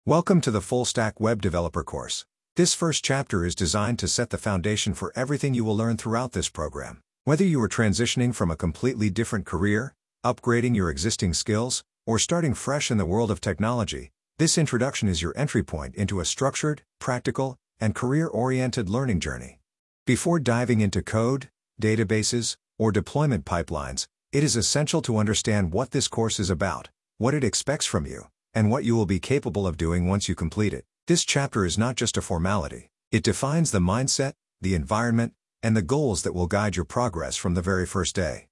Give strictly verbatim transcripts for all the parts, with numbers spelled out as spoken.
Welcome to the Full Stack Web Developer course. This first chapter is designed to set the foundation for everything you will learn throughout this program. Whether you are transitioning from a completely different career, upgrading your existing skills, or starting fresh in the world of technology, this introduction is your entry point into a structured, practical, and career-oriented learning journey. Before diving into code, databases, or deployment pipelines, it is essential to understand what this course is about, what it expects from you, and what you will be capable of doing once you complete it. This chapter is not just a formality. It defines the mindset, the environment, and the goals that will guide your progress from the very first day.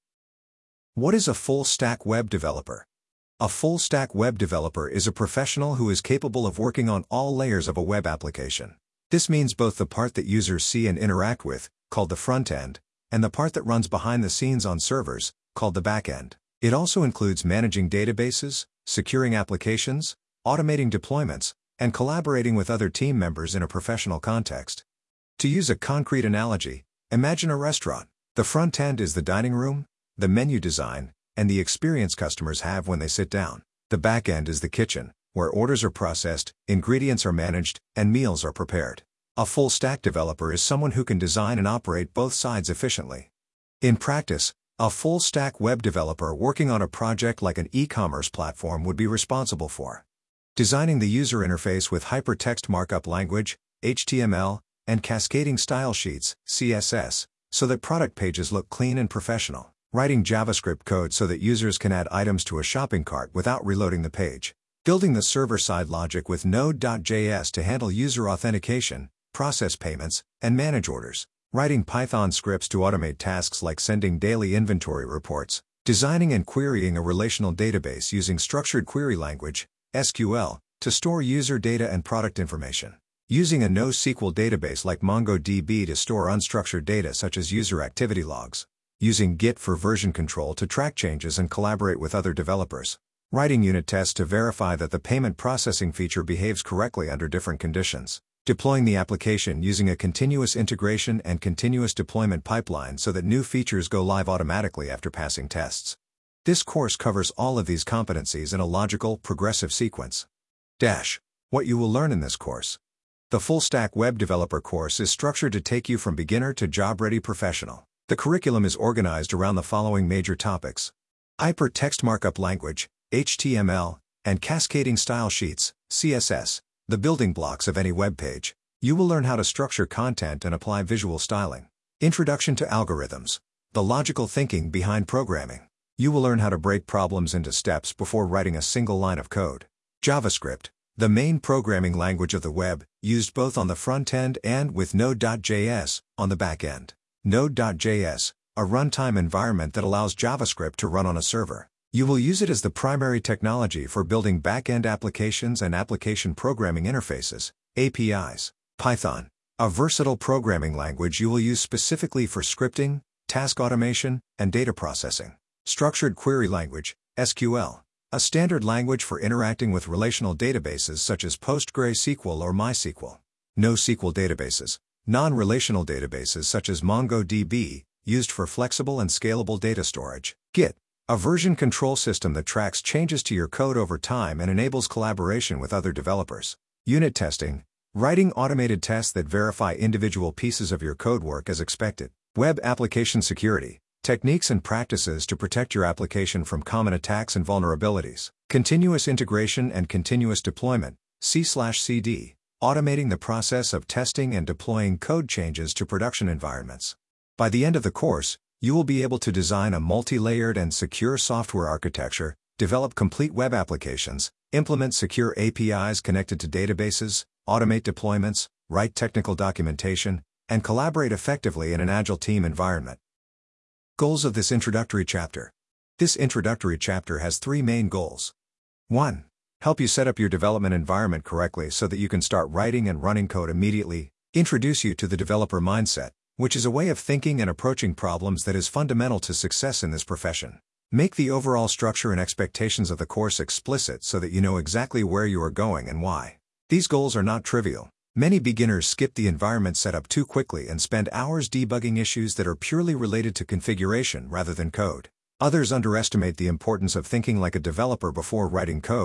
What is a full-stack web developer? A full-stack web developer is a professional who is capable of working on all layers of a web application. This means both the part that users see and interact with, called the front end, and the part that runs behind the scenes on servers, called the back end. It also includes managing databases, securing applications, automating deployments, and collaborating with other team members in a professional context. To use a concrete analogy, imagine a restaurant. The front end is the dining room, the menu design, and the experience customers have when they sit down. The back end is the kitchen, where orders are processed, ingredients are managed, and meals are prepared. A full-stack developer is someone who can design and operate both sides efficiently. In practice, a full-stack web developer working on a project like an e-commerce platform would be responsible for designing the user interface with hypertext markup language, H T M L, and cascading style sheets, C S S, so that product pages look clean and professional. Writing JavaScript code so that users can add items to a shopping cart without reloading the page. Building the server-side logic with Node dot J S to handle user authentication, process payments, and manage orders. Writing Python scripts to automate tasks like sending daily inventory reports. Designing and querying a relational database using structured query language, S Q L, to store user data and product information. Using a NoSQL database like MongoDB to store unstructured data such as user activity logs. Using Git for version control to track changes and collaborate with other developers. Writing unit tests to verify that the payment processing feature behaves correctly under different conditions. Deploying the application using a continuous integration and continuous deployment pipeline so that new features go live automatically after passing tests. This course covers all of these competencies in a logical, progressive sequence. Dash. What you will learn in this course. The Full Stack Web Developer course is structured to take you from beginner to job-ready professional. The curriculum is organized around the following major topics: hypertext markup language, H T M L, and cascading style sheets, C S S, the building blocks of any web page. You will learn how to structure content and apply visual styling. Introduction to algorithms, the logical thinking behind programming. You will learn how to break problems into steps before writing a single line of code. JavaScript, the main programming language of the web, used both on the front end and with Node dot J S on the back end. Node dot J S, a runtime environment that allows JavaScript to run on a server. You will use it as the primary technology for building back-end applications and application programming interfaces, A P Is. Python, a versatile programming language you will use specifically for scripting, task automation, and data processing. Structured query language, S Q L, a standard language for interacting with relational databases such as PostgreSQL or MySQL. NoSQL databases, non-relational databases such as MongoDB, used for flexible and scalable data storage. Git, a version control system that tracks changes to your code over time and enables collaboration with other developers. Unit testing, writing automated tests that verify individual pieces of your code work as expected. Web application security, techniques and practices to protect your application from common attacks and vulnerabilities. Continuous integration and continuous deployment, C C D, automating the process of testing and deploying code changes to production environments. By the end of the course, you will be able to design a multi-layered and secure software architecture, develop complete web applications, implement secure A P Is connected to databases, automate deployments, write technical documentation, and collaborate effectively in an agile team environment. Goals of this introductory chapter. This introductory chapter has three main goals. one. Help you set up your development environment correctly so that you can start writing and running code immediately. Introduce you to the developer mindset, which is a way of thinking and approaching problems that is fundamental to success in this profession. Make the overall structure and expectations of the course explicit so that you know exactly where you are going and why. These goals are not trivial. Many beginners skip the environment setup too quickly and spend hours debugging issues that are purely related to configuration rather than code. Others underestimate the importance of thinking like a developer before writing code,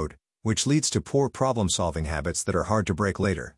which leads to poor problem-solving habits that are hard to break later.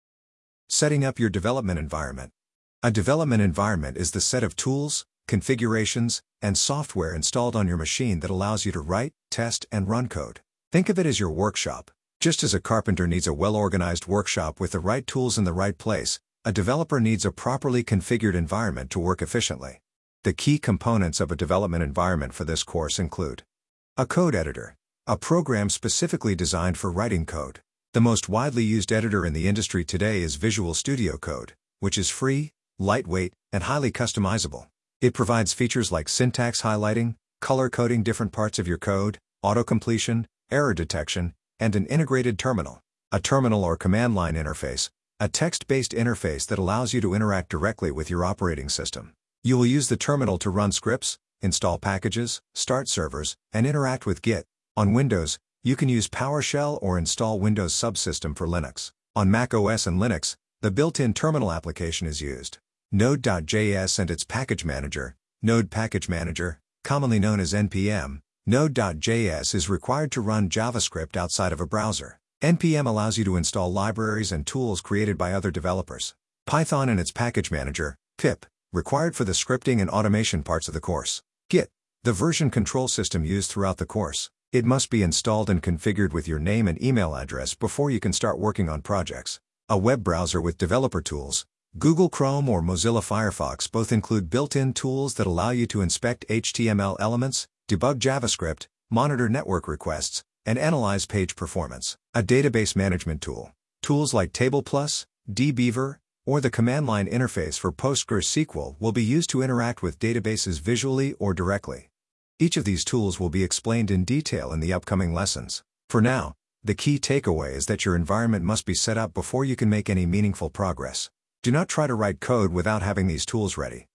Setting up your development environment. A development environment is the set of tools, configurations, and software installed on your machine that allows you to write, test, and run code. Think of it as your workshop. Just as a carpenter needs a well-organized workshop with the right tools in the right place, a developer needs a properly configured environment to work efficiently. The key components of a development environment for this course include a code editor, a program specifically designed for writing code. The most widely used editor in the industry today is Visual Studio Code, which is free, lightweight, and highly customizable. It provides features like syntax highlighting, color coding different parts of your code, auto-completion, error detection, and an integrated terminal. A terminal or command line interface, a text-based interface that allows you to interact directly with your operating system. You will use the terminal to run scripts, install packages, start servers, and interact with Git. On Windows, you can use PowerShell or install Windows Subsystem for Linux. On Mac O S and Linux, the built-in terminal application is used. Node dot J S and its package manager, Node Package Manager, commonly known as N P M. Node dot J S is required to run JavaScript outside of a browser. N P M allows you to install libraries and tools created by other developers. Python and its package manager, pip, required for the scripting and automation parts of the course. Git, the version control system used throughout the course. It must be installed and configured with your name and email address before you can start working on projects. A web browser with developer tools. Google Chrome or Mozilla Firefox both include built-in tools that allow you to inspect H T M L elements, debug JavaScript, monitor network requests, and analyze page performance. A database management tool. Tools like TablePlus, dbeaver, or the command line interface for PostgreSQL will be used to interact with databases visually or directly. Each of these tools will be explained in detail in the upcoming lessons. For now, the key takeaway is that your environment must be set up before you can make any meaningful progress. Do not try to write code without having these tools ready.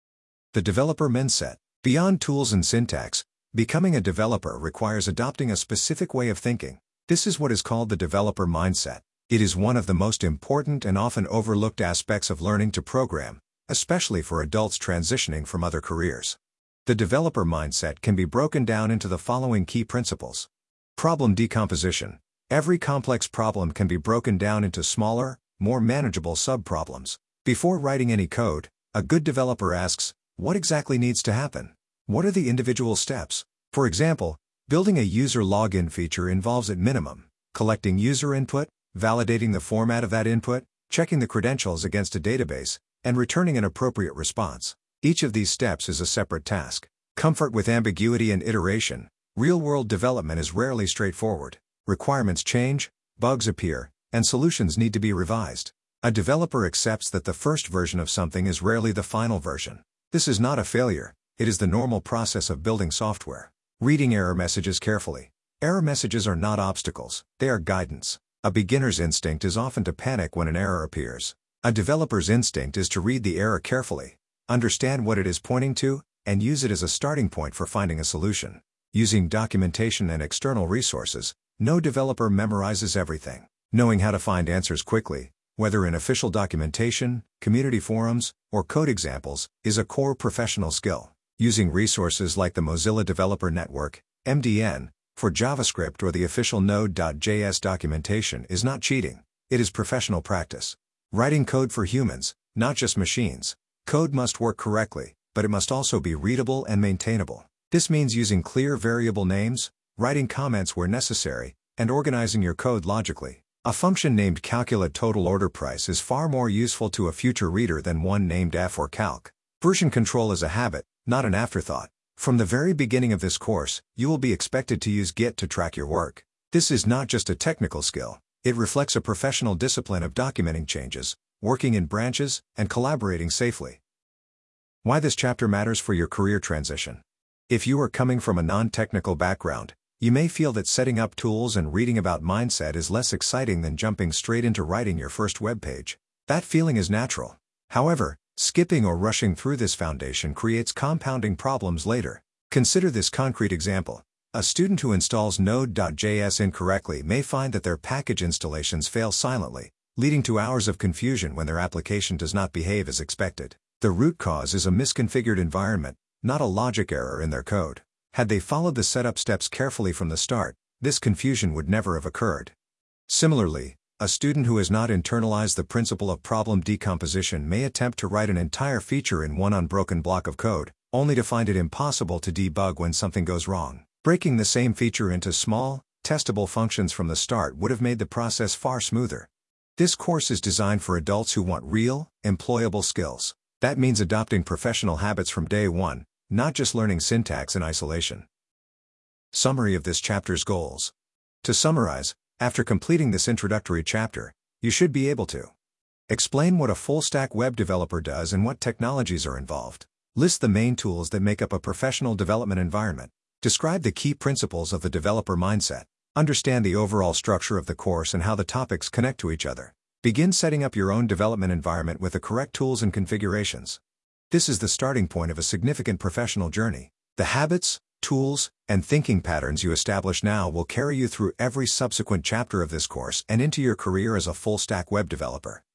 The developer mindset. Beyond tools and syntax, becoming a developer requires adopting a specific way of thinking. This is what is called the developer mindset. It is one of the most important and often overlooked aspects of learning to program, especially for adults transitioning from other careers. The developer mindset can be broken down into the following key principles. Problem decomposition. Every complex problem can be broken down into smaller, more manageable subproblems. Before writing any code, a good developer asks, what exactly needs to happen? What are the individual steps? For example, building a user login feature involves at minimum collecting user input, validating the format of that input, checking the credentials against a database, and returning an appropriate response. Each of these steps is a separate task. Comfort with ambiguity and iteration. Real-world development is rarely straightforward. Requirements change, bugs appear, and solutions need to be revised. A developer accepts that the first version of something is rarely the final version. This is not a failure, it is the normal process of building software. Reading error messages carefully. Error messages are not obstacles, they are guidance. A beginner's instinct is often to panic when an error appears. A developer's instinct is to read the error carefully, understand what it is pointing to, and use it as a starting point for finding a solution. Using documentation and external resources, no developer memorizes everything. Knowing how to find answers quickly, whether in official documentation, community forums, or code examples, is a core professional skill. Using resources like the Mozilla Developer Network, M D N, for JavaScript or the official Node dot J S documentation is not cheating, it is professional practice. Writing code for humans, not just machines. Code must work correctly, but it must also be readable and maintainable. This means using clear variable names, writing comments where necessary, and organizing your code logically. A function named calculate total order price is far more useful to a future reader than one named f or calc. Version control is a habit, not an afterthought. From the very beginning of this course, you will be expected to use Git to track your work. This is not just a technical skill, it reflects a professional discipline of documenting changes, working in branches, and collaborating safely. Why this chapter matters for your career transition. If you are coming from a non-technical background, you may feel that setting up tools and reading about mindset is less exciting than jumping straight into writing your first web page. That feeling is natural. However, skipping or rushing through this foundation creates compounding problems later. Consider this concrete example. A student who installs Node dot J S incorrectly may find that their package installations fail silently, leading to hours of confusion when their application does not behave as expected. The root cause is a misconfigured environment, not a logic error in their code. Had they followed the setup steps carefully from the start, this confusion would never have occurred. Similarly, a student who has not internalized the principle of problem decomposition may attempt to write an entire feature in one unbroken block of code, only to find it impossible to debug when something goes wrong. Breaking the same feature into small, testable functions from the start would have made the process far smoother. This course is designed for adults who want real, employable skills. That means adopting professional habits from day one, not just learning syntax in isolation. Summary of this chapter's goals. To summarize, after completing this introductory chapter, you should be able to explain what a full-stack web developer does and what technologies are involved. List the main tools that make up a professional development environment. Describe the key principles of the developer mindset. Understand the overall structure of the course and how the topics connect to each other. Begin setting up your own development environment with the correct tools and configurations. This is the starting point of a significant professional journey. The habits, tools, and thinking patterns you establish now will carry you through every subsequent chapter of this course and into your career as a full-stack web developer.